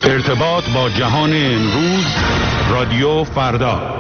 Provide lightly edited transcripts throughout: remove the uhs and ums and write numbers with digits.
ارتباط با جهان امروز، رادیو فردا.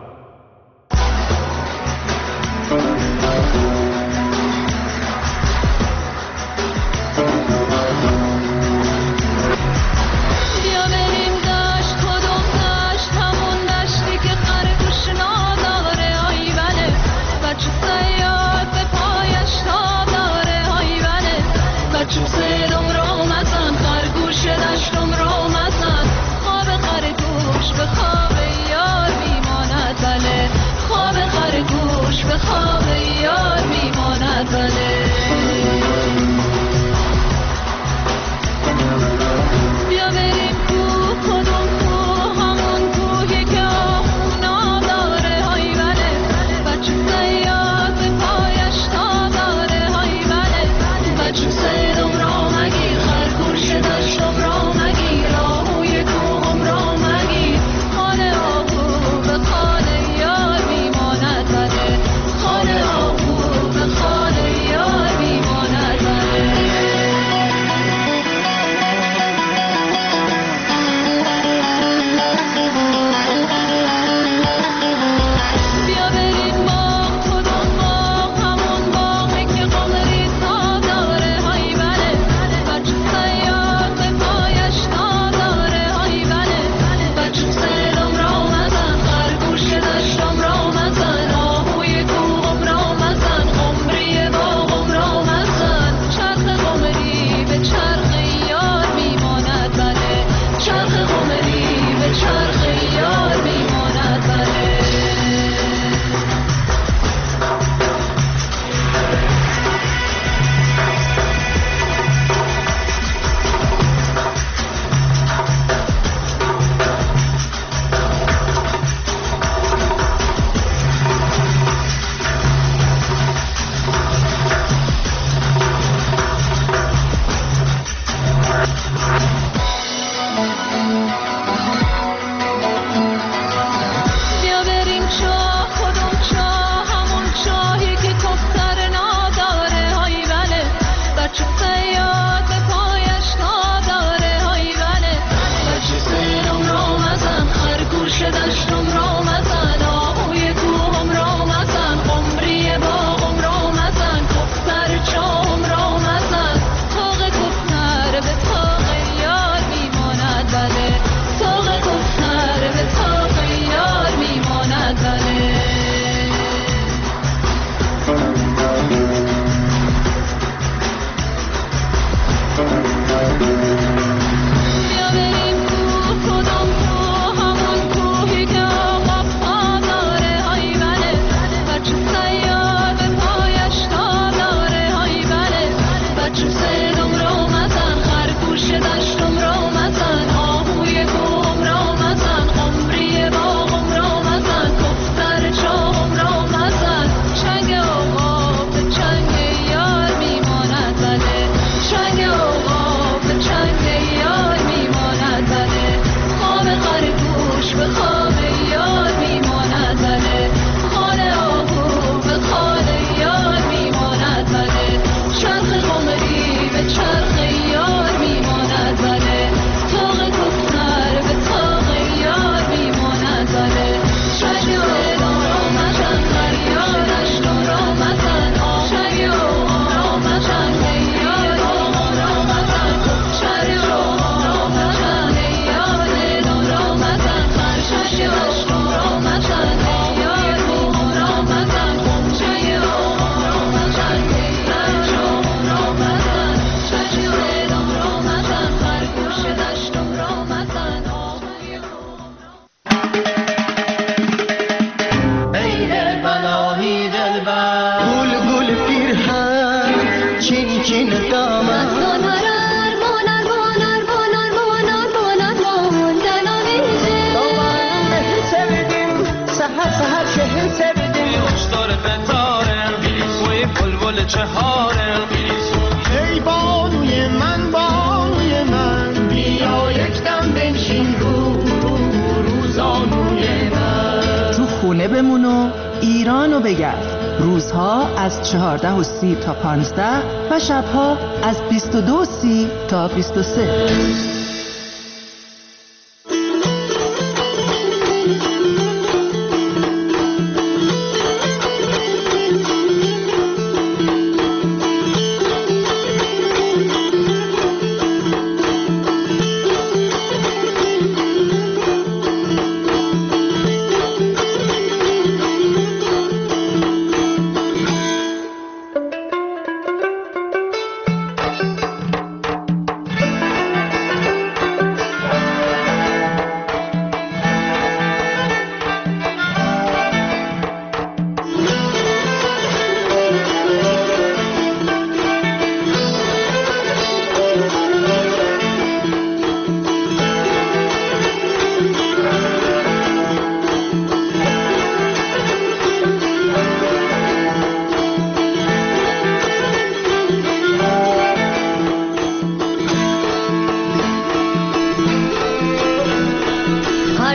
ایرانو بگرد. روزها از 14:30 تا 15 و شبها از 22:30 تا 23.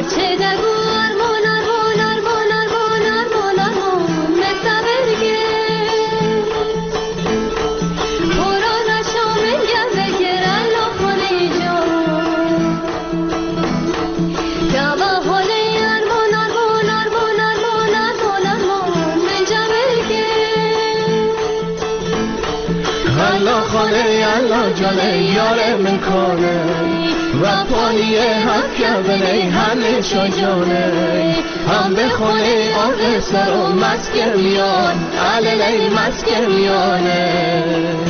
هرچه دگو ارمان ارمان ارمان ارمان ارمان ارمان مستبرگه قرآن شامل گرده گرن لخونه جان دوا حاله ارمان ارمان ارمان ارمان ارمان ارمان من جبرگه الله خاله الله جانه یار من کنه و پانیه حق کردنه همه شجانه هم به خونه آقه سر و مسکر میان علیلی مسکر میانه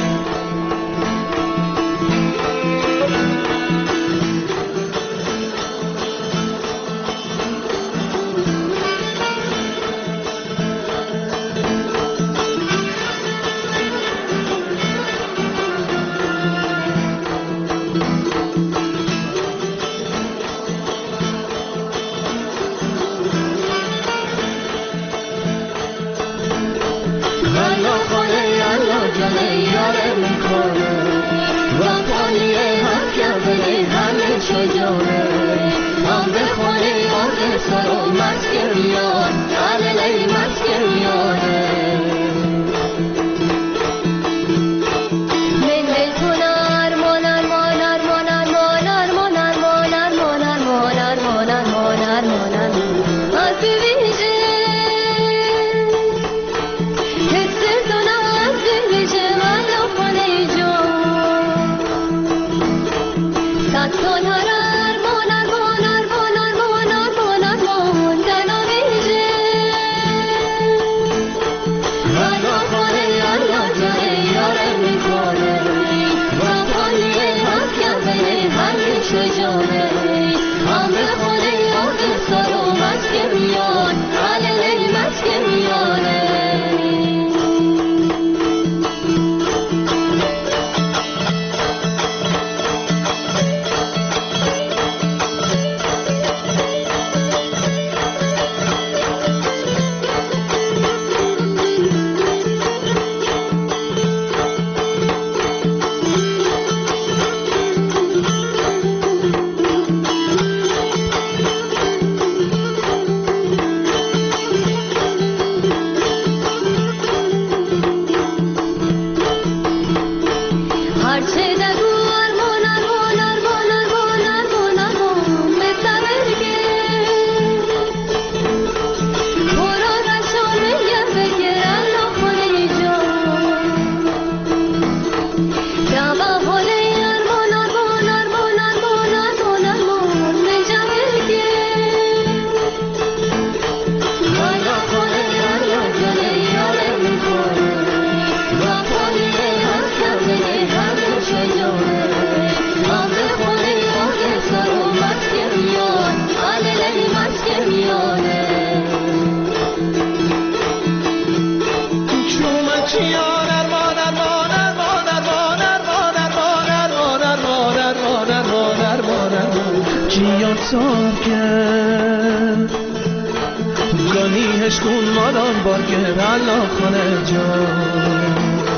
هم به خونه آقه سر و مسکر میان علیلی مسکر میانه من دلتون ارمان ارمان ارمان ارمان ارمان ارمان ارمان ارمان ارمان ارمان ارمان ارمان از بیویجه حسرتون از بیویجه من لخونه جان صد سال هر ساکن گانی هشکون مادان بارگر الله خانه جان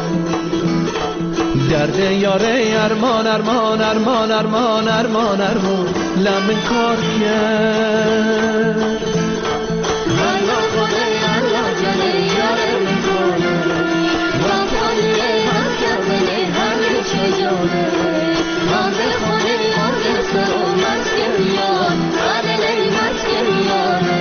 درد یاره ارمان ارمان ارمان ارمان ارمان ارمان لمن کار کرد الله خانه الله جانه یاره من کنه وطنیه هم کبله همه شجانه هم به خانه آقه سر و مسکر میان علیلی مسکر میانه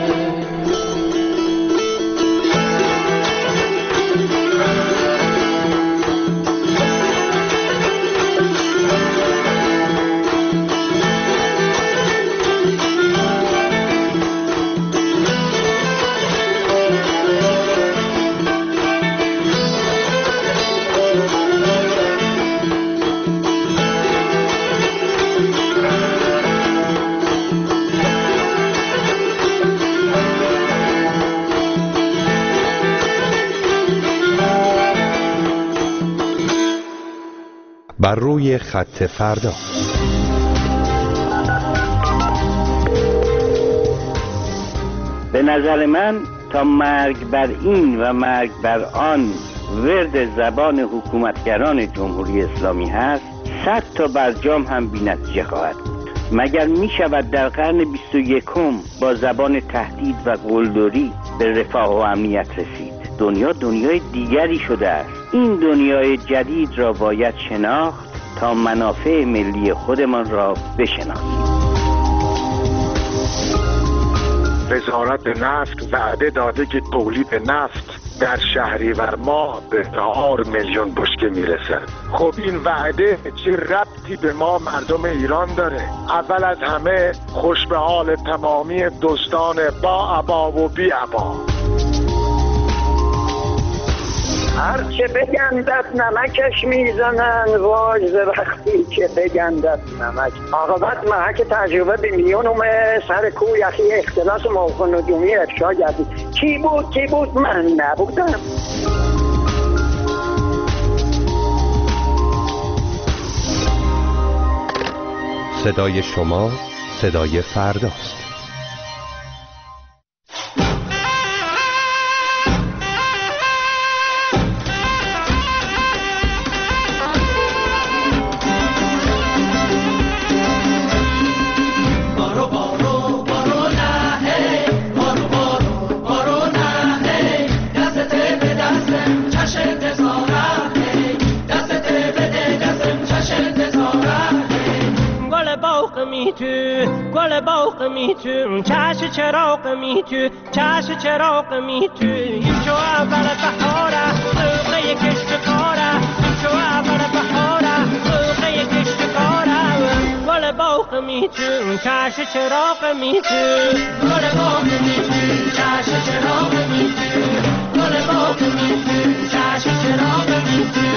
بر روی خط فردا. به نظر من تا مرگ بر این و مرگ بر آن ورد زبان حکومتگران جمهوری اسلامی هست، 100 تا برجام هم بی‌نتیجه خواهد بود. مگر می شود در قرن 21 با زبان تهدید و قلدری به رفاه و امنیت رسید؟ دنیا دنیای دیگری شده است. این دنیای جدید را باید شناخت تا منافع ملی خودمان را بشناسیم. وزارت نفت وعده داده که تولید نفت در شهریور ماه به 4 میلیون بشکه میرسد. خب این وعده چه ربطی به ما مردم ایران داره؟ اول از همه خوش به حال تمامی دوستان با ابا و بی ابا. هرچه بگندد نمکش میزنن، وای ز وقتی که بگندد نمک. عاقبت محک تجربه به میونم سر کوه یخی اختلاس موقع نجومی افشا گردید. کی بود من نبودم. صدای شما صدای فرداست. گل باغ میتو چش چراغ میتو چش چراغ میتو این شو اول بهاره موقع کشت کاره این شو اول بهاره موقع کشت کاره گل باغ میتو چش چراغ میتو گل باغ میتو چش چراغ میتو گل باغ میتو چش چراغ میتو.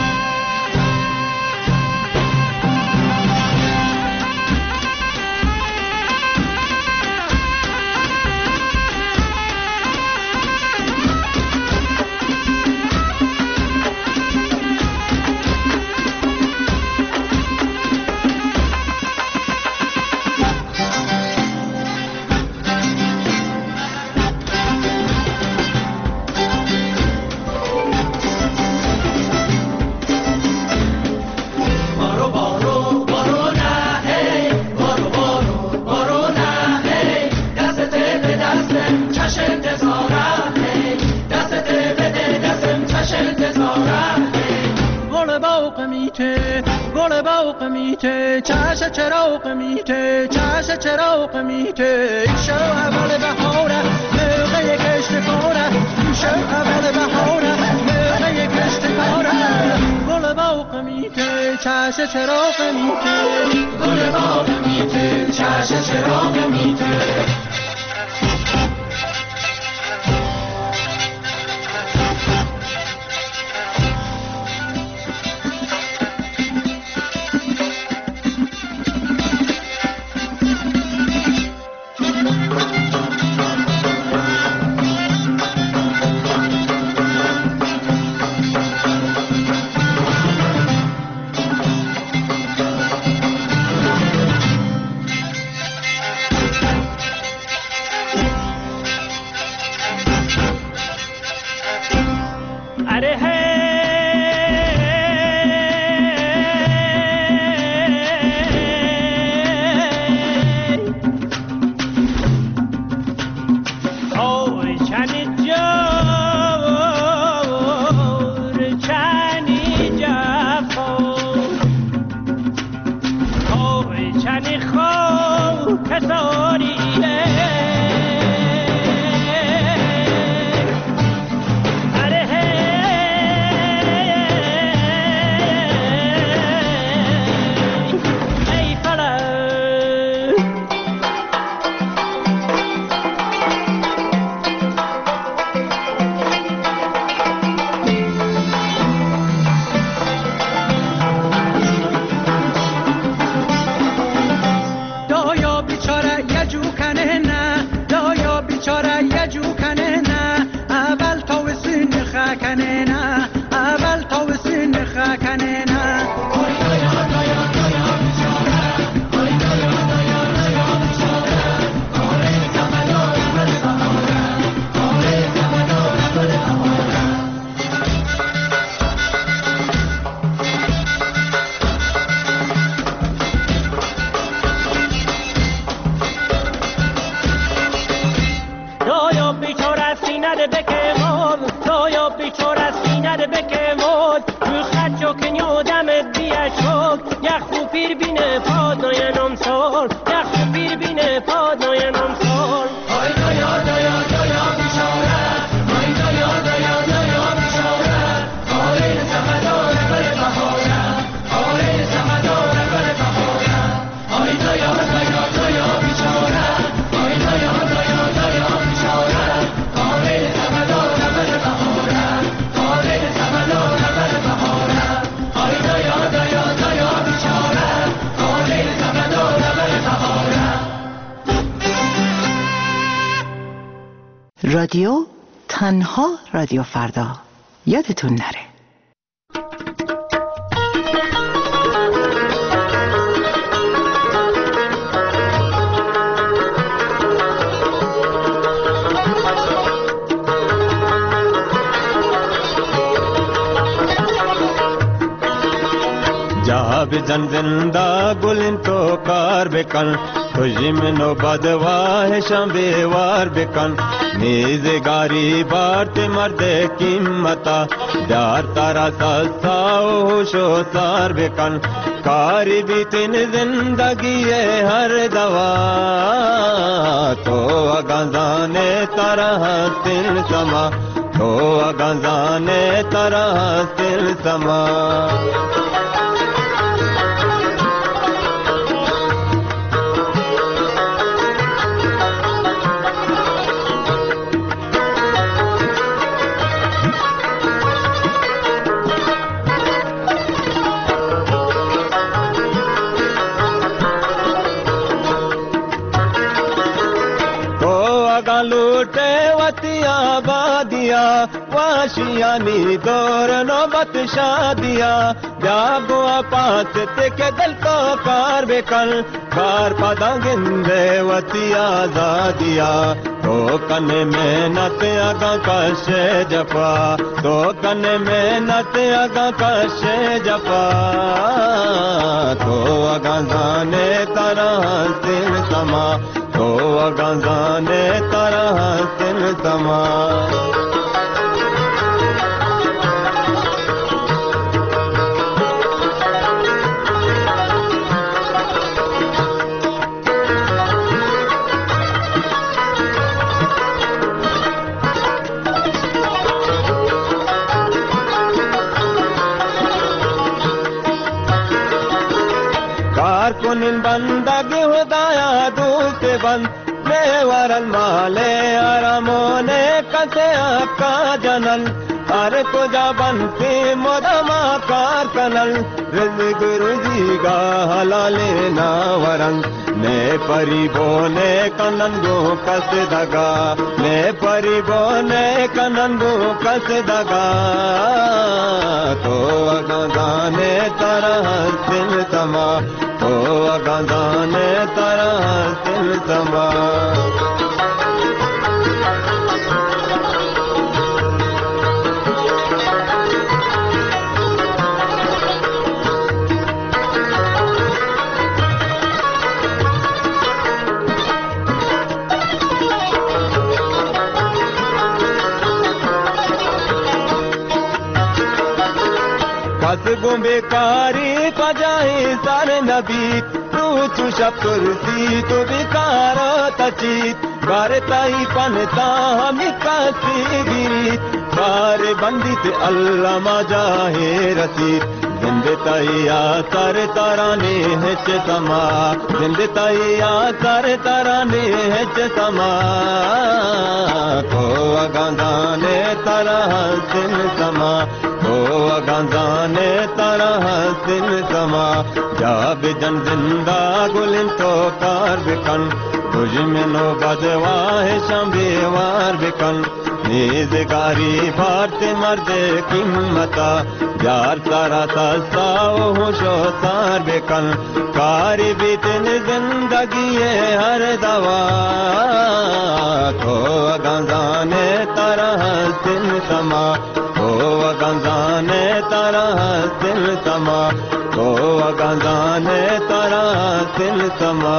گل باغ میته چش چراغ میته چش چراغ میته این شو اول بهاره موقع کشت کاره این شو اول بهاره موقع کشت کاره گل باغ میته چش چراغ میته گل باغ میته چش چراغ میته. بار از سینه بکمود تو خد چوکن یادمت بیشود یک خوب پیر بینه پاد ناینم سال یک خوب پیر بینه پاد ناینم سال آی دایا دایا دایا بیچاره آی دایا دایا دایا بیچاره آی سمدار بر بهاره آی سمدار بر بهاره آی دایا دایا دایا بیچاره آی دایا دایا دایا بیچاره آی سمدار بر بهاره آی سمدار بر بهاره آی دایا دایا دایا بیچاره آی سمدار بر بهاره. رادیو تنها رادیو فردا، یادتون نره. जब जन जिंदा गुलिन तो कार बेकन खुशी में नो बदवाह शंबेवार बेकन नीज़े गारी बारते मर्दे कीमता प्यार तारा सस्ताओ होशो सार बेकन कारी बीतिन जिंदगी है हर दवा तो अगंजाने तारा हस्तिल समा तो अगंजाने तारा हस्तिल समा लूटे वतिया बादिया वाशियानी दौर नौबत शादिया जागो पास के दिल को कार बेकल कार पदा गिंदे वतिया जादिया तो कन मेहनत अगा कशे जफा तो कन मेहनत अगा कशे जफा तो अगा जाने तरह सिल समा तो अगंजाने तरह सिल समा कारकुनिन बंदगी हुदाया दूसरे बंद वरल माले आरामोने कसे आपका जनल अरे तुझा बनती मोदमा कार कनल रिज़्क़ रुज़ीगा हलाले ना वरंग ने परिबोने कनंगो कस दगा ने परिबोने कनंगो कस दगा तो अगंजाने तरह सिल समा तो अगंजाने तरह सिल समा कसगो बेकारी पजाई सारे नबी तू चुशा कुर्सी तो बेकार तचीत बारताई पनता हम कासी गिरीत बारे बंदित अल्लाह मजाहे रसीद जिंदताइया सर ताराने हेच समा जिंदताइया सर ताराने हेच समा तो अगंजाने तरह सिल समा तो अगंजाने तरह सिल समा जब जन जिंदा गुलिन तो कार बिकन तुझ में नो बदवाह शंबेवार बिकन नीज़गारी भारते मर्दे कीमता यार सारा सस्ताओ होशो सार बेकन कारी बीतन जिंदगी है हर दवा तो अगंजाने तरह सिल समा तो अगंजाने तरह सिल समा तो अगंजाने तरह सिल समा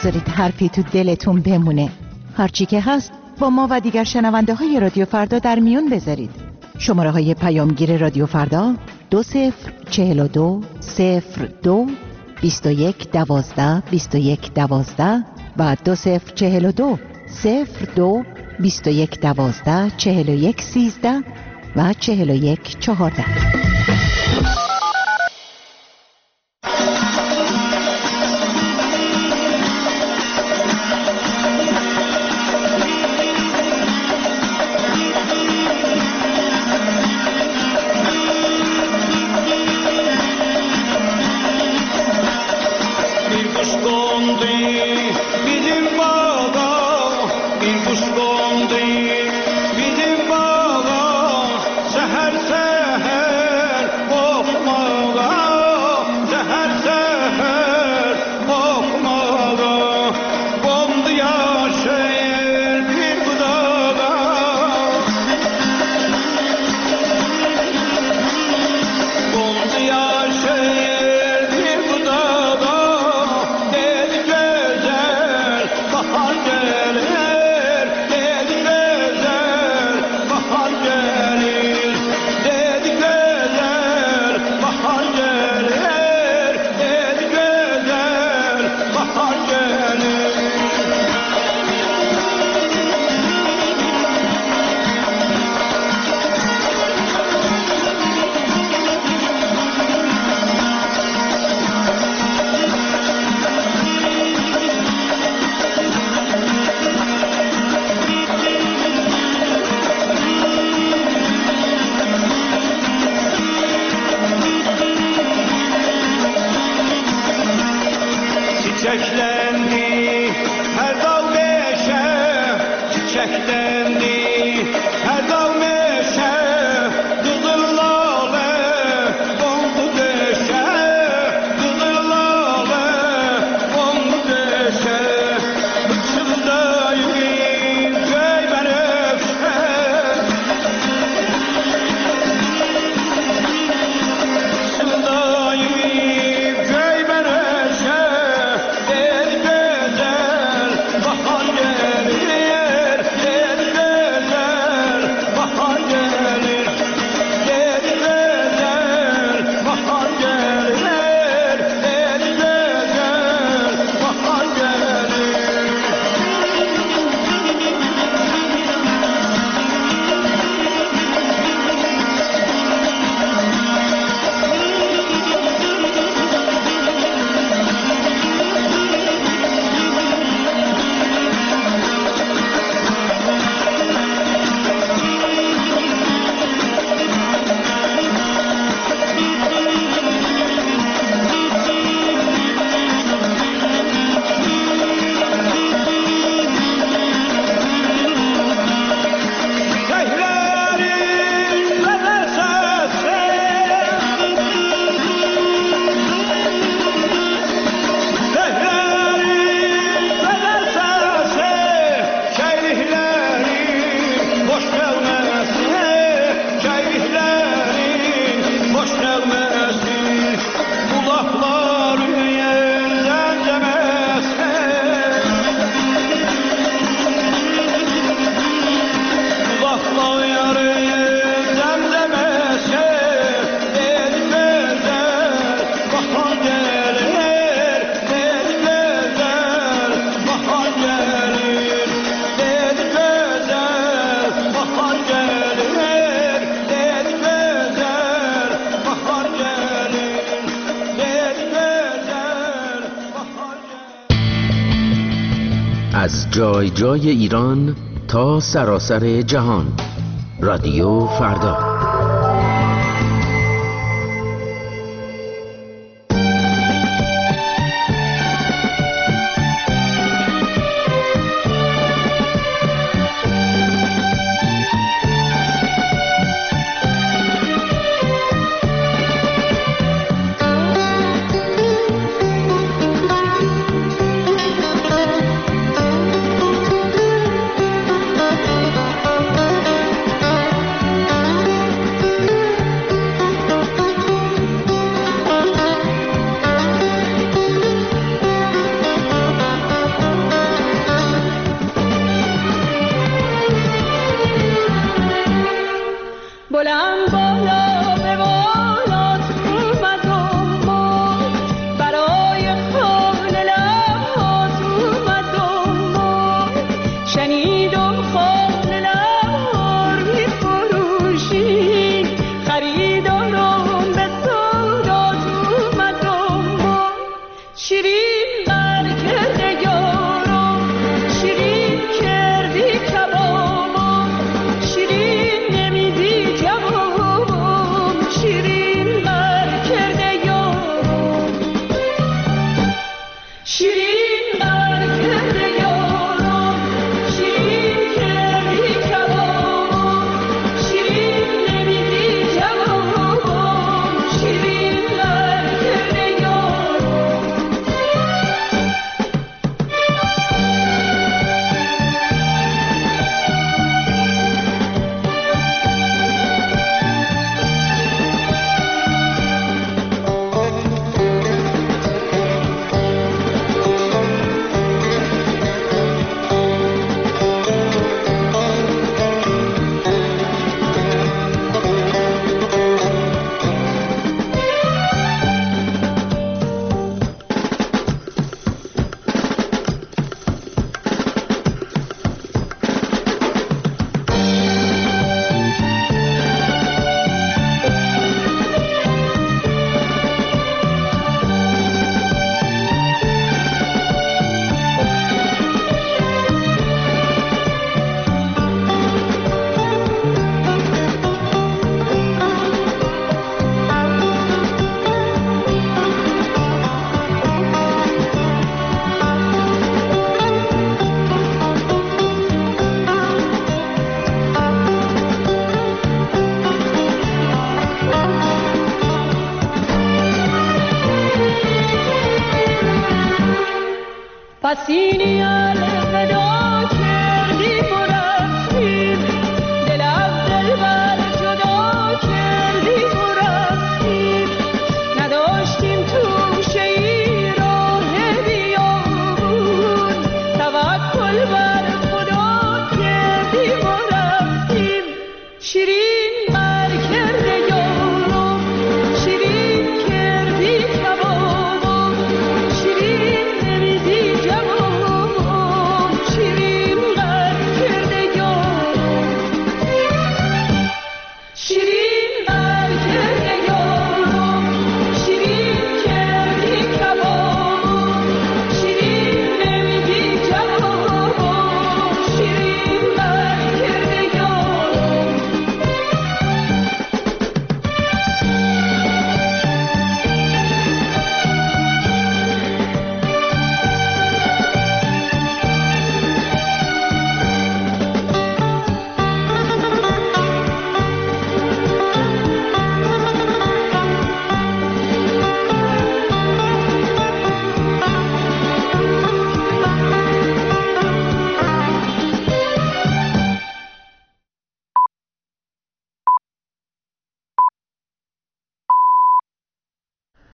نذارید حرفی تو دلتون بمونه. هرچی که هست با ما و دیگر شنونده های رادیو فردا در میون بذارید. شماره های پیامگیر رادیو فردا 2042 02 21 12 21 12 و 2042 02 21 12 41 13 و 41 14. از جای جای ایران تا سراسر جهان، رادیو فردا. حسینی